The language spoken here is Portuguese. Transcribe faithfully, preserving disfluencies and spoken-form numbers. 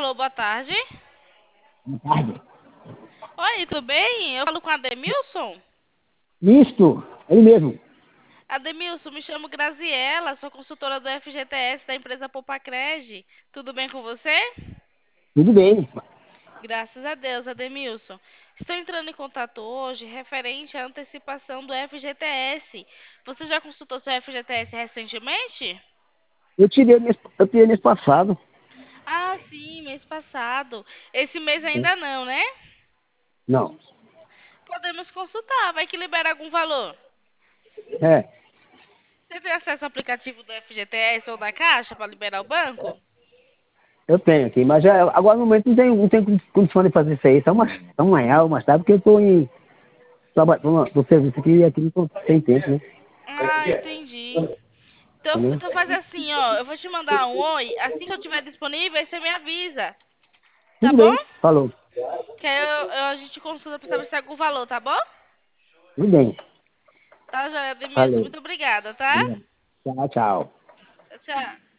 Alô, boa tarde. Boa tarde. Oi, tudo bem? Eu falo com a Ademilson. Isto, ele mesmo. Ademilson, me chamo Graziela, sou consultora do F G T S da empresa Popacred. Tudo bem com você? Tudo bem. Graças a Deus, Ademilson. Estou entrando em contato hoje referente à antecipação do F G T S. Você já consultou seu F G T S recentemente? Eu tirei mês, eu tirei mês passado. Ah, sim, mês passado. Esse mês ainda não, né? Não. Podemos consultar, vai que libera algum valor. É, Você tem acesso ao aplicativo do F G T S ou da Caixa para liberar o banco? eu tenho aqui, mas já, agora no momento não tenho, não tenho condição de fazer isso aí. Só, uma, só amanhã ou mais tarde, porque eu estou em trabalho no serviço aqui e aqui não tô, tem tempo, né? Ah, entendi. Então, Entendeu? então faz assim, ó. Eu vou te mandar um oi. Assim que eu tiver disponível, aí você me avisa. Tá Tudo bom? bem, falou. Que aí eu, eu- a gente consulta pra saber se tem algum valor, tá bom? Tudo bem, Tá, joia, Denilson. falei. Muito obrigada, tá? Obrigado. Tchau, tchau. Tchau.